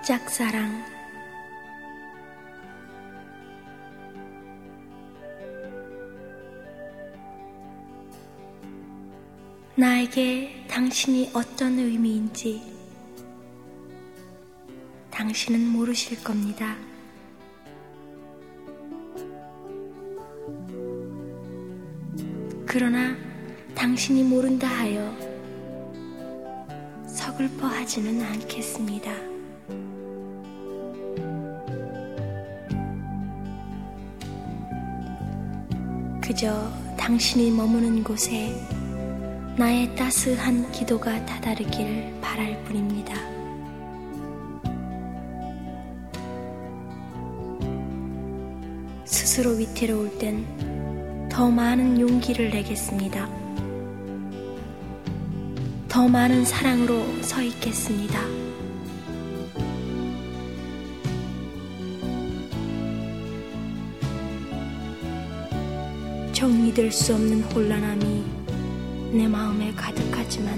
짝사랑. 나에게 당신이 어떤 의미인지 당신은 모르실 겁니다. 그러나 당신이 모른다 하여 서글퍼하지는 않겠습니다. 그저 당신이 머무는 곳에 나의 따스한 기도가 다다르길 바랄 뿐입니다. 스스로 위태로울 땐 더 많은 용기를 내겠습니다. 더 많은 사랑으로 서 있겠습니다. 정리될 수 없는 혼란함이 내 마음에 가득하지만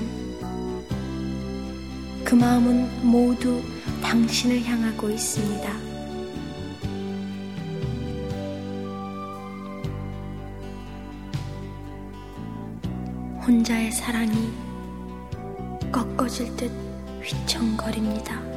그 마음은 모두 당신을 향하고 있습니다. 혼자의 사랑이 꺾어질 듯 휘청거립니다.